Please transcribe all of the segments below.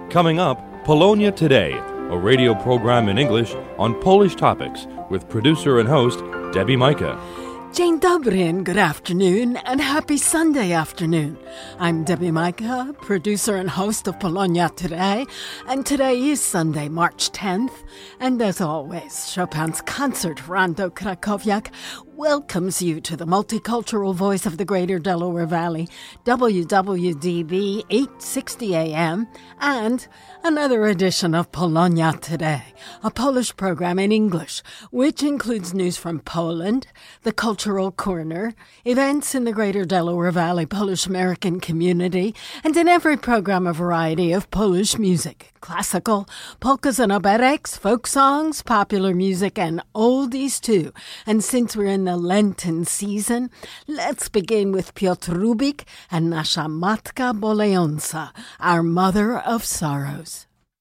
Coming up, Polonia Today, a radio program in English on Polish topics with producer and host Debbie Micah. Dzień dobry and good afternoon and happy Sunday afternoon. I'm Debbie Micah, producer and host of Polonia Today, and today is Sunday, March 10th, and as always, Chopin's concert Rondo Krakowiak welcomes you to the multicultural voice of the Greater Delaware Valley, WWDB 860 AM, and another edition of Polonia Today, a Polish program in English, which includes news from Poland, the Cultural Corner, events in the Greater Delaware Valley Polish-American community, and in every program a variety of Polish music, classical, polkas and operets, folk songs, popular music, and oldies too. And since we're in the Lenten season, let's begin with Piotr Rubik and Nasza Matka Bolejąca, our Mother of Sorrows.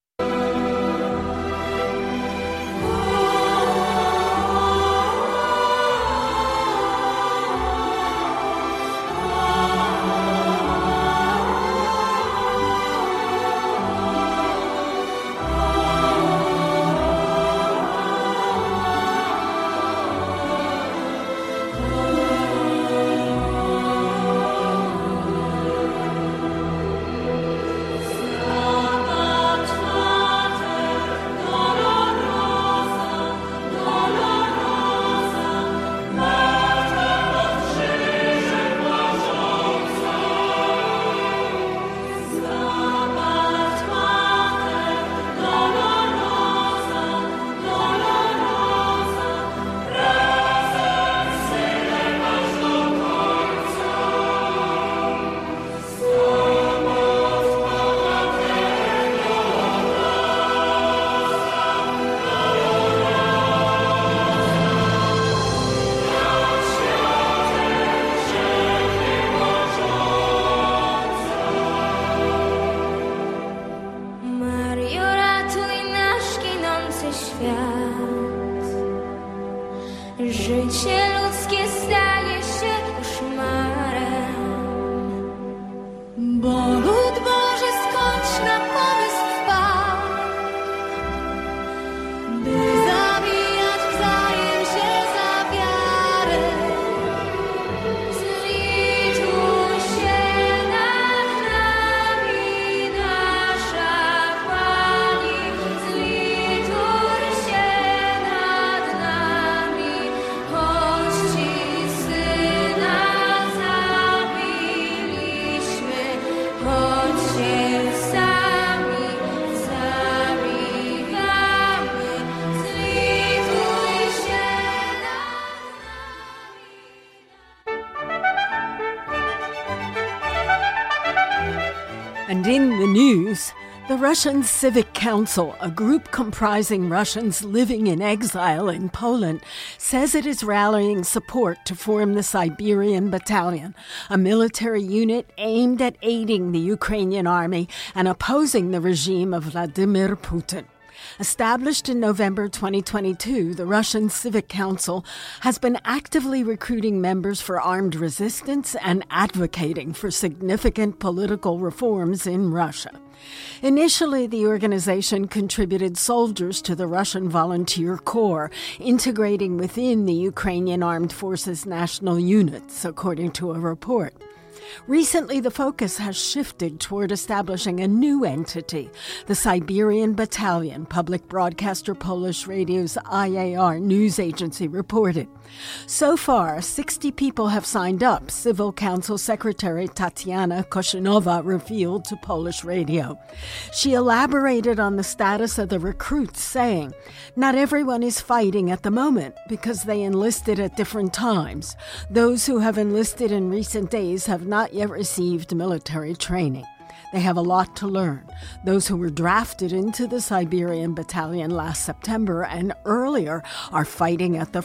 And in the news, the Russian Civic Council, a group comprising Russians living in exile in Poland, says it is rallying support to form the Siberian Battalion, a military unit aimed at aiding the Ukrainian army and opposing the regime of Vladimir Putin. Established in November 2022, the Russian Civic Council has been actively recruiting members for armed resistance and advocating for significant political reforms in Russia. Initially, the organization contributed soldiers to the Russian Volunteer Corps, integrating within the Ukrainian Armed Forces national units, according to a report. Recently, the focus has shifted toward establishing a new entity, the Siberian Battalion, public broadcaster Polish Radio's IAR news agency reported. So far, 60 people have signed up, Civil Council Secretary Tatiana Koszynowa revealed to Polish Radio. She elaborated on the status of the recruits, saying, "Not everyone is fighting at the moment because they enlisted at different times. Those who have enlisted in recent days have not yet received military training. They have a lot to learn. Those who were drafted into the Siberian Battalion last September and earlier are fighting at the front.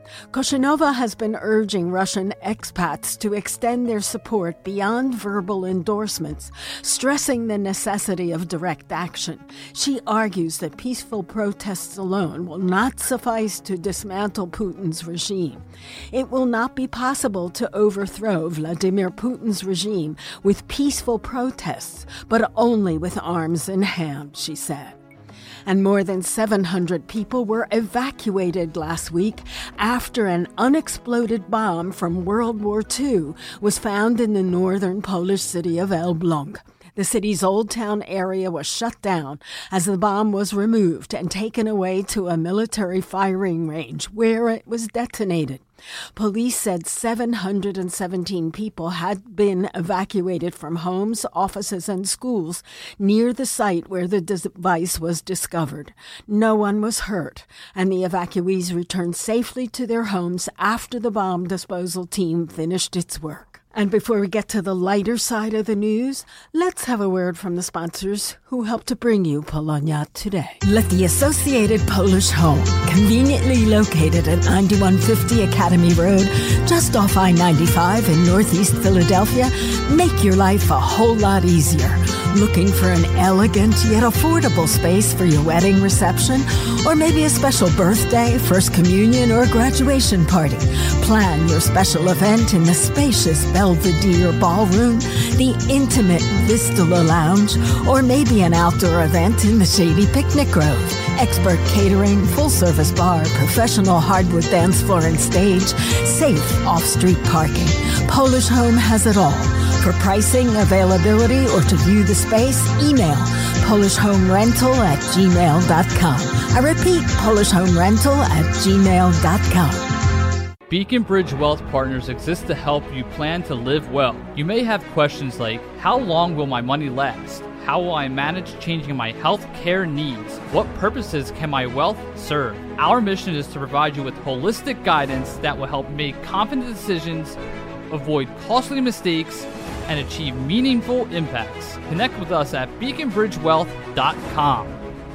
Koshinova has been urging Russian expats to extend their support beyond verbal endorsements, stressing the necessity of direct action. She argues that peaceful protests alone will not suffice to dismantle Putin's regime. It will not be possible to overthrow Vladimir Putin's regime with peaceful protests, but only with arms in hand, she said. And more than 700 people were evacuated last week after an unexploded bomb from World War II was found in the northern Polish city of Elbląg. The city's Old Town area was shut down as the bomb was removed and taken away to a military firing range where it was detonated. Police said 717 people had been evacuated from homes, offices, and schools near the site where the device was discovered. No one was hurt, and the evacuees returned safely to their homes after the bomb disposal team finished its work. And before we get to the lighter side of the news, let's have a word from the sponsors who help to bring you Polonia today. Let the Associated Polish Home, conveniently located at 9150 Academy Road, just off I-95 in Northeast Philadelphia, make your life a whole lot easier. Looking for an elegant yet affordable space for your wedding reception, or maybe a special birthday, first communion, or graduation party? Plan your special event in the spacious Belvedere Ballroom, the intimate Vistula Lounge, or maybe an outdoor event in the shady Picnic Grove. Expert catering, full-service bar, professional hardwood dance floor and stage, safe off-street parking. Polish Home has it all. For pricing, availability, or to view the space, email polishhomerental@gmail.com. I repeat, polishhomerental@gmail.com. Beacon Bridge Wealth Partners exists to help you plan to live well. You may have questions like, how long will my money last? How will I manage changing my health care needs? What purposes can my wealth serve? Our mission is to provide you with holistic guidance that will help make confident decisions, avoid costly mistakes, and achieve meaningful impacts. Connect with us at beaconbridgewealth.com.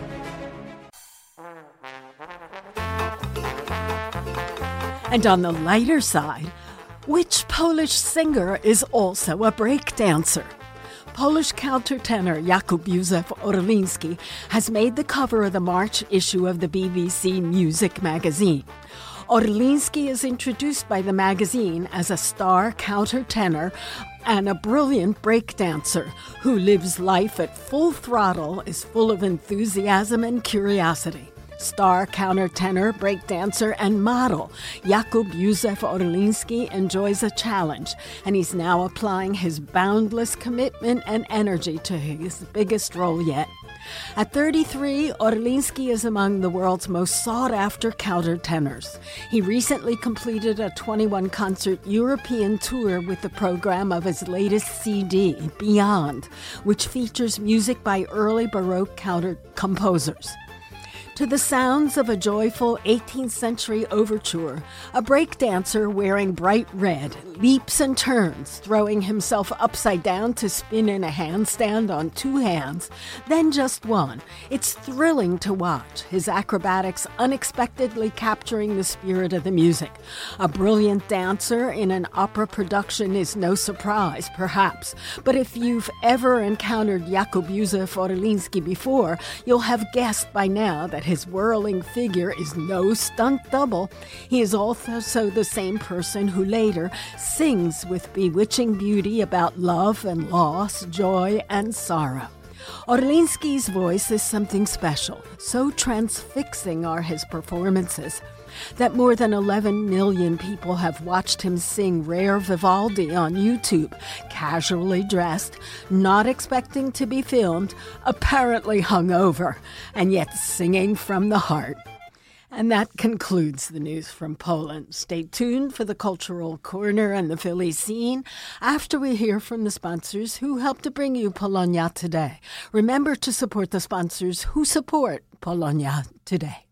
And on the lighter side, which Polish singer is also a breakdancer? Polish countertenor Jakub Józef Orliński has made the cover of the March issue of the BBC Music magazine. Orliński is introduced by the magazine as a star countertenor and a brilliant breakdancer who lives life at full throttle, is full of enthusiasm and curiosity. Star countertenor, breakdancer, and model Jakub Józef Orliński enjoys a challenge, and he's now applying his boundless commitment and energy to his biggest role yet. At 33, Orliński is among the world's most sought-after countertenors. He recently completed a 21-concert European tour with the program of his latest CD, Beyond, which features music by early Baroque counter composers. To the sounds of a joyful 18th century overture, a breakdancer wearing bright red leaps and turns, throwing himself upside down to spin in a handstand on two hands, then just one. It's thrilling to watch, his acrobatics unexpectedly capturing the spirit of the music. A brilliant dancer in an opera production is no surprise, perhaps, but if you've ever encountered Jakub Józef Orliński before, you'll have guessed by now that his whirling figure is no stunt double. He is also the same person who later sings with bewitching beauty about love and loss, joy and sorrow. Orliński's voice is something special. So transfixing are his performances that more than 11 million people have watched him sing rare Vivaldi on YouTube, casually dressed, not expecting to be filmed, apparently hungover, and yet singing from the heart. And that concludes the news from Poland. Stay tuned for the Cultural Corner and the Philly Scene after we hear from the sponsors who help to bring you Polonia Today. Remember to support the sponsors who support Polonia Today.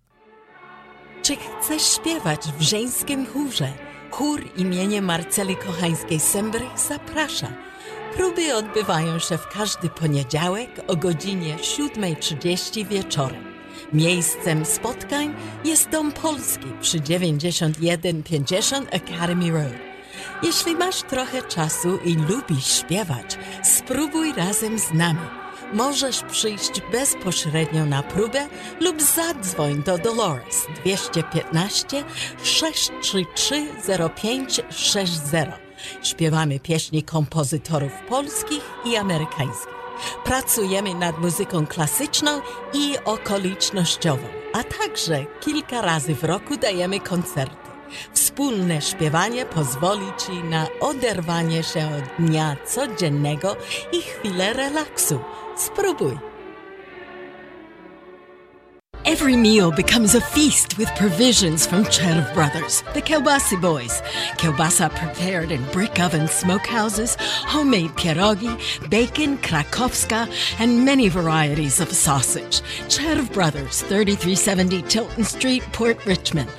Czy chcesz śpiewać w żeńskim chórze? Chór imienia Marceli Kochańskiej-Sembrych zaprasza. Próby odbywają się w każdy poniedziałek o godzinie 7:30 wieczorem. Miejscem spotkań jest Dom Polski przy 9150 Academy Road. Jeśli masz trochę czasu i lubisz śpiewać, spróbuj razem z nami. Możesz przyjść bezpośrednio na próbę lub zadzwoń do Dolores 215 633 0560. Śpiewamy pieśni kompozytorów polskich i amerykańskich. Pracujemy nad muzyką klasyczną i okolicznościową, a także kilka razy w roku dajemy koncerty. Wspólne śpiewanie pozwoli Ci na oderwanie się od dnia codziennego i chwilę relaksu. Spróbuj! Every meal becomes a feast with provisions from Czerw Brothers, the Kiełbasy Boys. Kiełbasa prepared in brick oven smokehouses, homemade pierogi, bacon, krakowska, and many varieties of sausage. Czerw Brothers, 3370 Tilton Street, Port Richmond,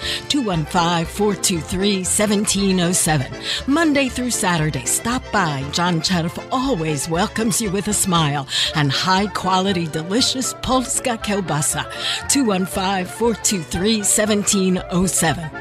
215-423-1707. Monday through Saturday, stop by. John Czerw always welcomes you with a smile and high-quality, delicious Polska Kiełbasa. 215-423-1707.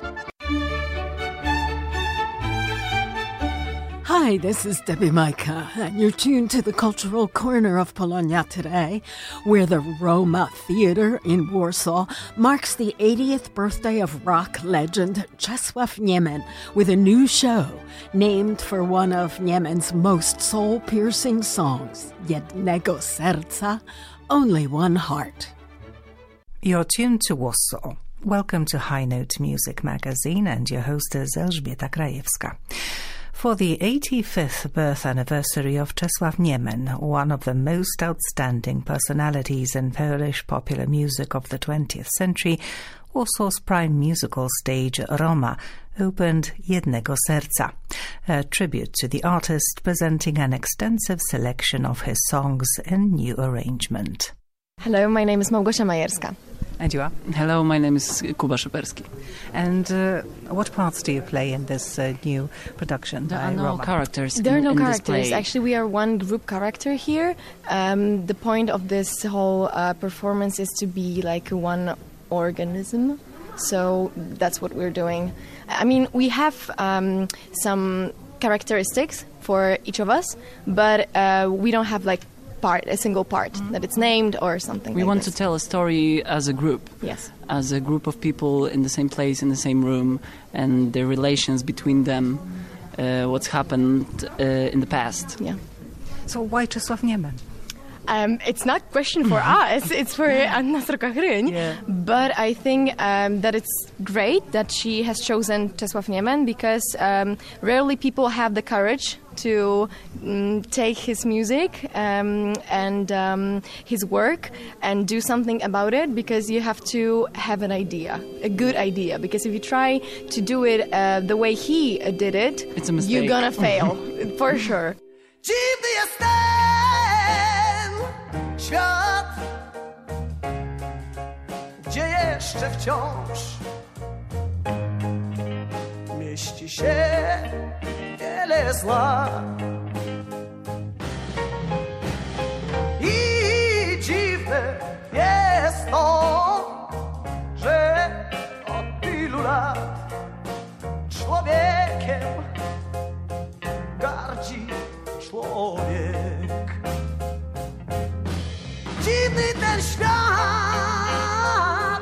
Hi, this is Debbie Micah, and you're tuned to the Cultural Corner of Polonia today, where the Roma Theater in Warsaw marks the 80th birthday of rock legend Czesław Niemen with a new show named for one of Niemen's most soul-piercing songs, Jednego Serca, Only One Heart. You're tuned to Warsaw. Welcome to High Note Music Magazine, and your host is Elżbieta Krajewska. For the 85th birth anniversary of Czesław Niemen, one of the most outstanding personalities in Polish popular music of the 20th century, Warsaw's prime musical stage, Roma, opened Jednego Serca, a tribute to the artist presenting an extensive selection of his songs in new arrangement. Hello, my name is Małgosia Majerska. And you are? Hello, my name is Kuba Szyperski. And what parts do you play in this new production? There are no characters. There are no in characters. This play. Actually, we are one group character here. The point of this whole performance is to be like one organism. So that's what we're doing. I mean, we have some characteristics for each of us, but we don't have like a single part that it's named or something. We like want this. to tell a story as a group. Yes. As a group of people in the same place, in the same room, and the relations between them, what's happened in the past. Yeah. So why Czesław Niemen? It's not a question for us, it's for Anna Sroka-Hryń. Yeah. But I think that it's great that she has chosen Czesław Niemen, because rarely people have the courage to take his music and his work and do something about it, because you have to have an idea, a good idea. Because if you try to do it the way he did it, It's a mistake. you're gonna fail, for sure. Dziwny jest ten świat, gdzie jeszcze wciąż mieści się wiele zła. I dziwne jest to, że od tylu lat człowiekiem gardzi człowiek. Dziwny ten świat,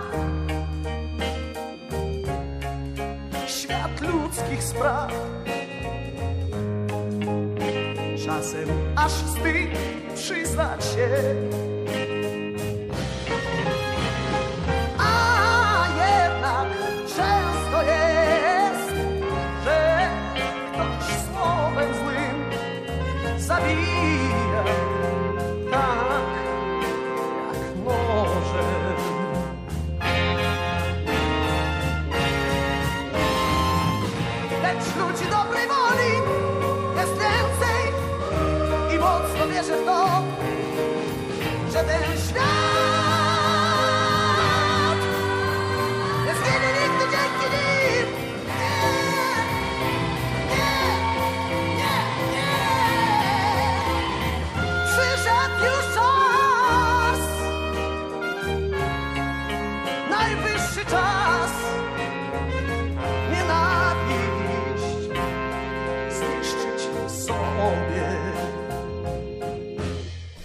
świat ludzkich spraw. Czasem aż wstyd przyznać się, a jednak często jest, że ktoś słowem złym zabija tak, jak może. Lecz ludzi dobrej woli jest więcej i mocno wierzę w to, że ten świat nie zginie nigdy dzięki nim. Nie. Przyszedł już czas,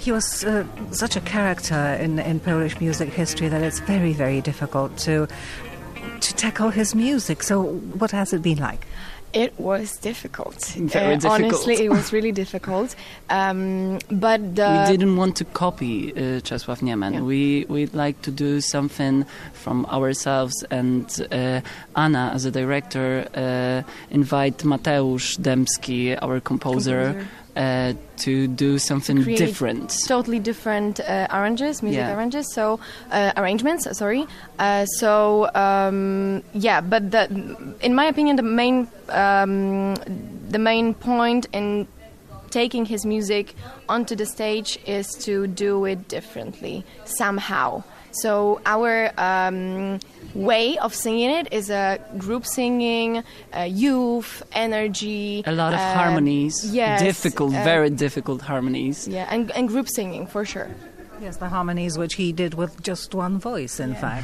He was such a character in Polish music history that it's very, very difficult to tackle his music. So what has it been like? It was difficult. Very difficult. Honestly, it was really difficult. But we didn't want to copy Czesław Niemen. Yeah. We'd like to do something from ourselves. And Anna, as a director, invite Mateusz Dębski, our composer. To do something different. Totally different arrangements. So arrangements. Sorry. But in my opinion, the main point in taking his music onto the stage is to do it differently somehow. So our way of singing it is a group singing, youth, energy. A lot of harmonies. Yes. Very difficult harmonies. Yeah, and group singing, for sure. Yes, the harmonies which he did with just one voice, in fact.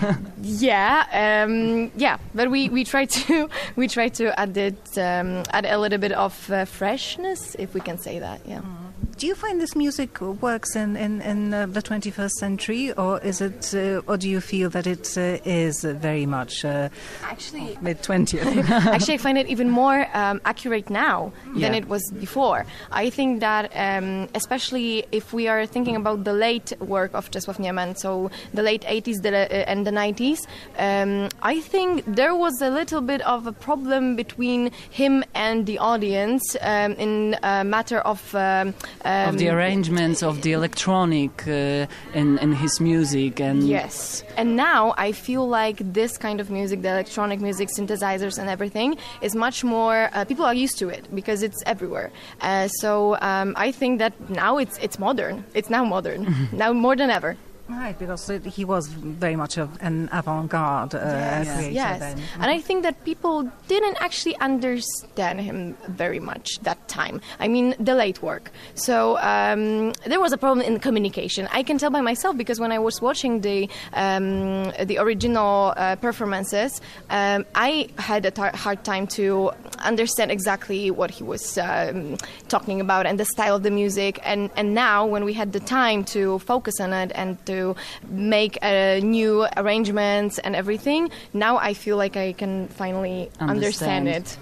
But we try to add a little bit of freshness, if we can say that. Yeah. Do you find this music works in the 21st century, or is it, or do you feel that it is very much actually mid-20th? Actually, I find it even more accurate now than it was before. I think that, especially if we are thinking about the late work of Czesław Niemen, so the late 80s and the 90s, I think there was a little bit of a problem between him and the audience in a matter of the arrangements of the electronic in his music. And yes, and now I feel like this kind of music, the electronic music, synthesizers and everything, is much more, people are used to it because it's everywhere. So I think that now it's modern. It's now modern, now more than ever. Right, because he was very much of an avant-garde creator then. And I think that people didn't actually understand him very much that time. I mean, the late work. So there was a problem in communication. I can tell by myself because when I was watching the original performances, I had a hard time to understand exactly what he was talking about and the style of the music. And now, when we had the time to focus on it and to make new arrangements and everything, now I feel like I can finally understand it.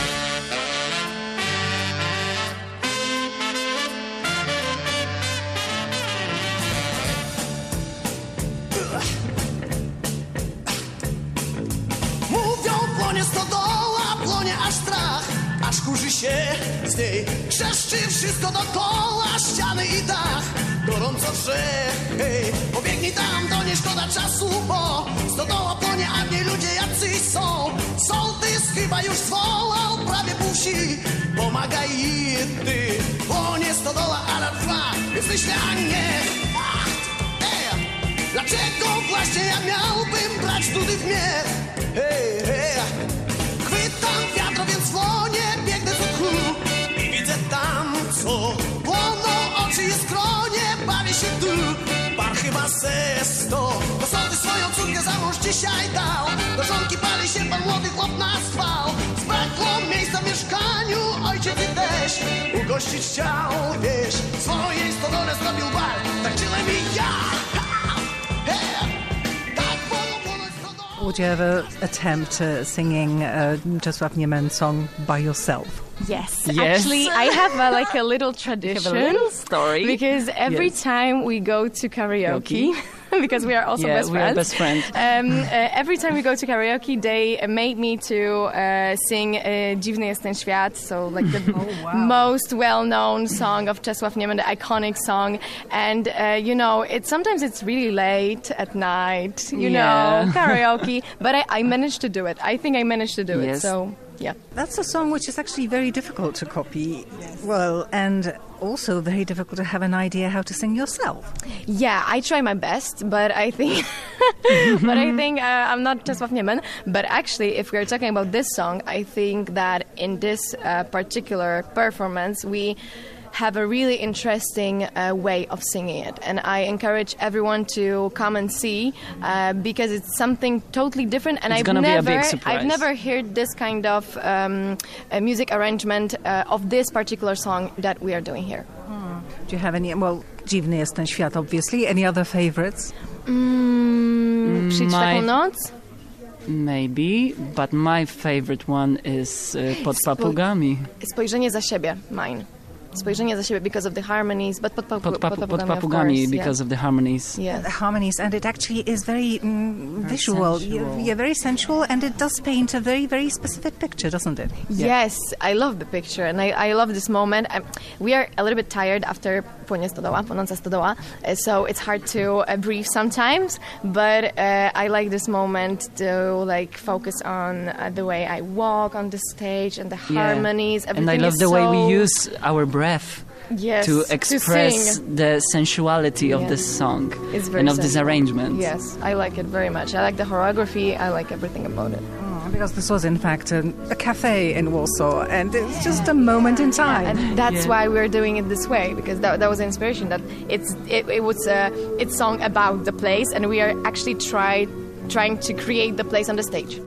Mówią, płonie stodoła, płonie aż strach, aż kurzy się z niej. Trzeszczy wszystko dookoła, ściany i dach. Gorąco wrze, hej, pobiegnij tam, to nie szkoda czasu, bo stodoła płonie, a w niej ludzie jacyś są. Sołtys chyba już zwołał prawie pół wsi, pomagaj i ty. Płonie stodoła, alarm trwa, więc myślę, a nie. Dlaczego właśnie ja miałbym brać dudy w miech? Hej, hej, chwytam wiatr, więc płonie, biegnę do tchu i widzę tam, co płoną oczy i skronie, bawię się tu, par chyba ze 100. Do sądy swoją córkę za mąż dzisiaj dał, do żonki pali się pan młody chłop na schwał. Zbrakło miejsca w mieszkaniu, ojciec i też ugościć chciał, wiesz, swojej stodole zrobił bar, tak czyłem i ja. Would you ever attempt singing Czesław Niemen song by yourself? Yes. Actually, I have a little tradition. You have a little story. Because every time we go to karaoke, because we are also best friends. We are best friends. Every time we go to karaoke, they made me to sing Dziwny jest ten świat, so like the most well-known song of Czesław Niemen, the iconic song. And, sometimes it's really late at night, you know, karaoke. But I managed to do it. I think I managed to do it, so... Yeah. That's a song which is actually very difficult to copy. Yes. Well, and also very difficult to have an idea how to sing yourself. Yeah, I try my best, but I think I'm not Czesław Niemen. But actually, if we're talking about this song, I think that in this particular performance, we have a really interesting way of singing it, and I encourage everyone to come and see because it's something totally different. And I've never heard this kind of music arrangement of this particular song that we are doing here. Do you have any, well, Dziwny jest ten świat, obviously. Any other favorites? Przyjdź taką noc? Maybe, but my favorite one is Pod papugami. Spojrzenie za siebie, mine. Spojrzenie za siebie because of the harmonies, but Pod papugami because of the harmonies. Yes. The harmonies, and it actually is very visual. Yeah, very sensual, and it does paint a very, very specific picture, doesn't it? Yes, I love the picture, and I love this moment. We are a little bit tired after Płonąca Stodoła, so it's hard to breathe sometimes, but I like this moment to like focus on the way I walk on the stage and the harmonies. And I love the way we use our breath to express the sensuality of this song and of this arrangement. Yes, I like it very much. I like the choreography. I like everything about it. Because this was in fact a cafe in Warsaw, and it's just a moment in time. And that's why we're doing it this way, because that was the inspiration. That it was it's song about the place, and we are actually trying to create the place on the stage.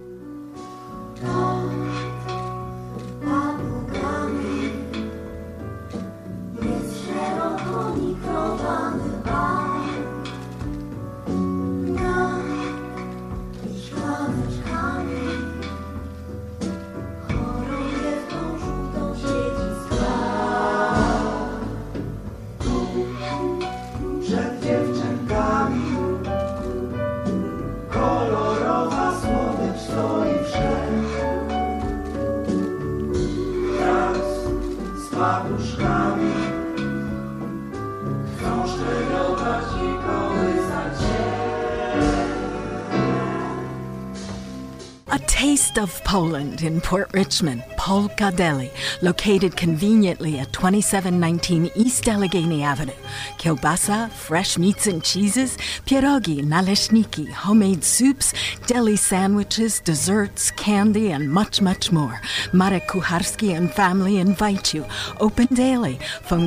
A taste of Poland in Port Richmond, Polka Deli, located conveniently at 2719 East Allegheny Avenue. Kielbasa, fresh meats and cheeses, pierogi, naleśniki, homemade soups, deli sandwiches, desserts, candy, and much, much more. Marek Kucharski and family invite you. Open daily. Phone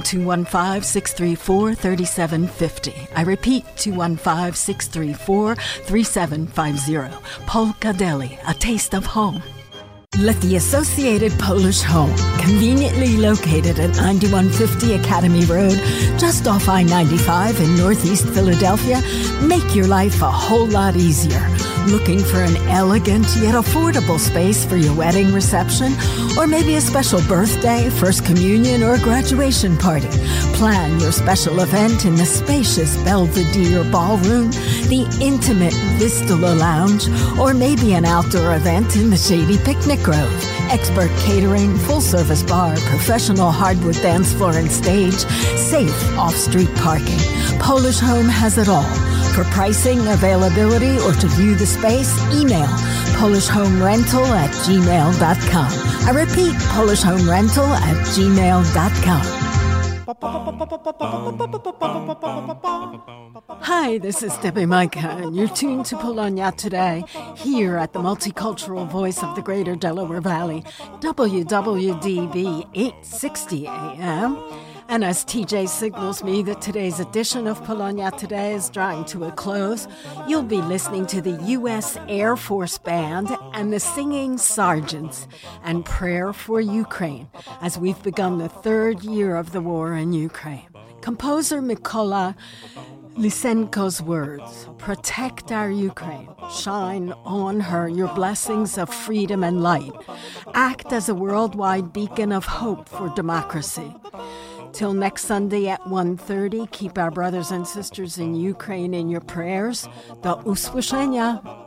215-634-3750. I repeat, 215-634-3750. Polka Deli, a taste of home. Let the Associated Polish Home, conveniently located at 9150 Academy Road, just off I-95 in Northeast Philadelphia, make your life a whole lot easier. Looking for an elegant yet affordable space for your wedding reception, or maybe a special birthday, first communion, or graduation party? Plan your special event in the spacious Belvedere Ballroom, the intimate Vistula Lounge, or maybe an outdoor event in the shady Picnic Grove. Expert catering, full-service bar, professional hardwood dance floor and stage, safe off-street parking. Polish Home has it all. For pricing, availability, or to view the space, email polishhomerental@gmail.com. I repeat, polishhomerental@gmail.com. Hi, this is Debbie Micah, and you're tuned to Polonia Today, here at the multicultural voice of the Greater Delaware Valley, WWDB 860 AM. And as TJ signals me that today's edition of Polonia Today is drawing to a close, you'll be listening to the U.S. Air Force Band and the Singing Sergeants and Prayer for Ukraine, as we've begun the third year of the war in Ukraine. Composer Mykola Lysenko's words, protect our Ukraine, shine on her your blessings of freedom and light, act as a worldwide beacon of hope for democracy. Till next Sunday at 1:30, keep our brothers and sisters in Ukraine in your prayers. Do usłyszenia.